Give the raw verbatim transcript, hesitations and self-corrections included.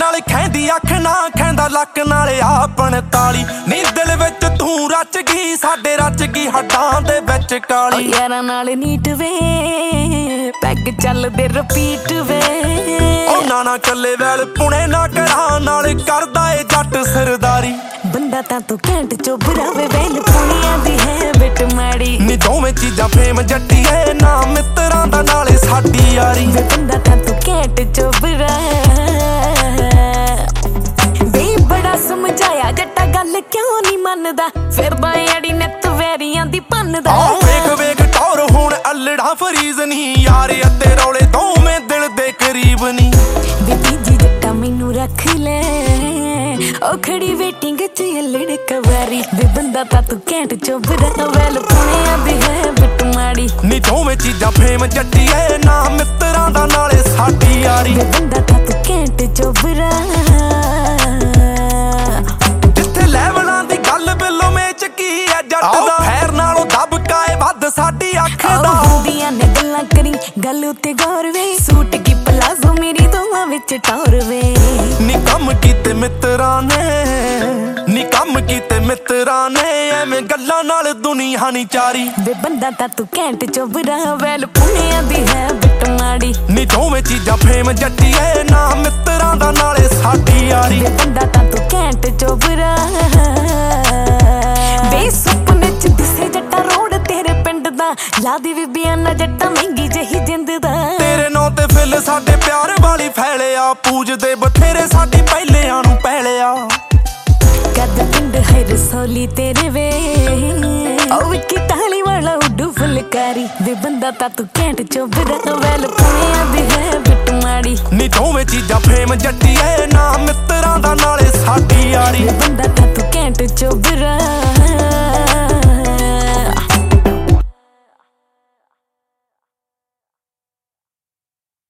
ਨਾਲ ਖੈਂਦੀ ਅੱਖ ਨਾ ਖੈਂਦਾ ਲੱਕ ਨਾਲ ਆ ਪੰਤਾਲੀ ਨੀ ਦਿਲ ਵਿੱਚ ਤੂੰ ਰਚ ਗਈ ਸਾਡੇ ਰਚ ਗਈ ਹੱਡਾਂ ਦੇ ਵਿੱਚ ਕਾਲੀ ਯਾਰਾਂ ਨਾਲ ਨੀਟ ਵੇ ਪੈਗ ਚੱਲਦੇ ਰਿਪੀਟ ਵੇ ਉਹਨਾਂ ਨਾਲ ਚੱਲੇ ਵੈਲ ਪੁਣੇ ਨਾ ਕਰਾਂ ਨਾਲ ਕਰਦਾ ਏ ਜੱਟ ਸਰਦਾਰੀ ਬੰਦਾ ਤਾਂ ਤੂੰ ਘੈਂਟ ਚੋਬਰਾ ਵੇ ਵੈਲ ਪੁਣਿਆਂ ਦੀ ਹੈ ਬਿਟ ਮਾੜੀ ਨੀ ਦੋਵੇਂ ਚੀਜ਼ਾਂ ਫੇਮ ਜੱਟੀਏ ਨਾ ਮਿੱਤਰਾਂ ਦਾ ਨਾਲੇ ਸਾਡੀ ਯਾਰੀ ਵੇ ਬੰਦਾ ਤਾਂ ਤੂੰ ਘੈਂਟ ਚੋਬਰਾ ਵੇ ਬੜਾ ਸਮਝਾਇਆ ਜੱਟਾ ਗੱਲ ਕਿਉਂ ਨਹੀਂ ਮੰਨਦਾ ਫਿਰਦਾ ਅੜੀ ਨਿੱਤ ਵੈਰੀਆਂ ਦੀ ਭੰਨਦਾ ਆਹ ਵੇਖ ਵੇਖ ਟੌਰ ਹੁਣ ਅਲੜਾ ਫਰੀਜ਼ ਨਹੀਂ ਯਾਰ ਅਤੇ ਰੌਲੇ ਦੋਵੇਂ ਦਿਲ ਦੇ ਕਰੀਬ ਨਹੀਂ ਵੇ ਤੀਜੀ ਜੱਟਾ ਮੈਨੂੰ ਰੱਖ ਲੈ ਉਹ ਖੜੀ ਵੇਟਿੰਗ ਚ ਅਲੜ ਕਵਾਰੀ ਵੇ ਬੰਦਾ ਤਾਂ ਤੂੰ ਘੈਂਟ ਚੋਬਰਾ ਵੈਲ ਪੁਣਿਆਂ ਦੀ ਹੈ ਬਿਟ ਮਾੜੀ ਨੀ ਦੋਵੇਂ ਚੀਜ਼ਾਂ ਫੇਮ ਜੱਟੀਏ ਨਾ ਮਿੱਤਰਾਂ ਦਾ ਨਾਲੇ ਸਾਡੀ ਯਾਰੀ ਵੇ ਬੰਦਾ ਤਾਂ ਤੂੰ ਘੈਂਟ ਚੋਬਰਾ ਜਿੱਥੇ ਲੈਵਲਾਂ ਦੀ ਗੱਲ ਬਿੱਲੋ ਮੇਚ ਕੀ ਐ ਜੱਟ ਦਾ ਫੈਰ ਨਾਲੋਂ ਦਬਕਾ ਏ ਵੱਧ ਸਾਡੀ ਅੱਖ ਦਾ ਹੁੰਦੀਆਂ ਨੇ ਗੱਲਾਂ ਕਰੀ ਗੱਲ ਉੱਤੇ ਗੌਰ ਵੇ ਸੂਟ ਕੀ ਪਲਾਜ਼ੋ ਮੇਰੀ ਦੋਵਾਂ ਵਿੱਚ ਟੌਰ ਵੇ ਨੀ ਕੰਮ ਕੀਤੇ ਮਿੱਤਰਾਂ ਨੇ ਨੀ ਕੰਮ ਕੀਤੇ ਮਿੱਤਰਾਂ ਨੇ ਐਵੇਂ ਗੱਲਾਂ ਨਾਲ ਦੁਨੀਆ ਨੀ ਚਾਰੀ ਵੇ ਬੰਦਾ ਤਾਂ ਤੂੰ ਘੈਂਟ ਚੋਬਰਾ ਵੈਲ ਪੁਣਿਆਂ ਦੀ ਹੈ ਬਿਟ ਮਾੜੀ ਨੀ ਦੋਵੇਂ ਚੀਜ਼ਾਂ ਫੇਮ ਜੱਟੀਏ ਨਾ ਮਿੱਤਰਾਂ ਦਾ ਨਾਲੇ ਸਾਡੀ ਯਾਰੀ ਵੇ ਬੰਦਾ ਤਾਂ ਤੂੰ ਘੈਂਟ ਚੋਬਰਾ ਵੇ ਸੁਪਨੇ ਚ ਦਿਸੇ ਜੱਟਾ ਰੋਡ ਤੇਰੇ ਪਿੰਡ ਦਾ ਲਾਦੀ ਵੀ ਬਿਆਨਾ ਜੱਟਾ ਮਹਿੰਗੀ ਜਹੀ ਜਿੰਦ ਦਾ ਤੇਰੇ ਨਾਂ ਤੇ ਫਿਲ ਸਾਡੇ ਪਿਆਰ ਵਾਲੀ ਫੈਲਿਆ ਪੂਜਦੇ ਬਥੇਰੇ ਸਾਡੀ ਪਹਿਲਿਆਂ ਨੂੰ ਪਹਿਲਿਆ ਕਦ ਪਿੰਡ ਹੈ ਰਸੋਲੀ ਤੇਰੇ ਵੇ ਉਹ ਵਿਕੀ ਟਾਲੀ ਵਾਲਾ ਉੱਡੂ ਫੁਲਕਾਰੀ ਵੇ ਬੰਦਾ ਤਾਂ ਤੂੰ ਘੈਂਟ ਚੋਬਰਾ ਵੈਲ ਪੁਣਿਆਂ ਦੀ ਹੈ ਬਿਟ ਮਾੜੀ ਨੀ ਦੋਵੇਂ ਚੀਜ਼ਾਂ ਫੇਮ ਜੱਟੀਏ ਨਾ